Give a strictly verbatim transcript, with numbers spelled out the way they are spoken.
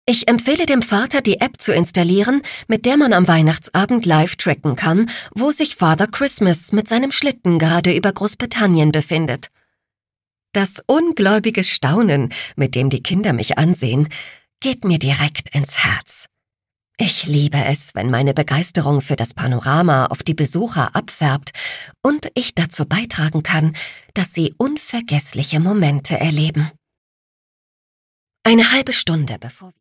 Ich empfehle dem Vater, die App zu installieren, mit der man am Weihnachtsabend live tracken kann, wo sich Father Christmas mit seinem Schlitten gerade über Großbritannien befindet. Das ungläubige Staunen, mit dem die Kinder mich ansehen, geht mir direkt ins Herz. Ich liebe es, wenn meine Begeisterung für das Panorama auf die Besucher abfärbt und ich dazu beitragen kann, dass sie unvergessliche Momente erleben. Eine halbe Stunde bevor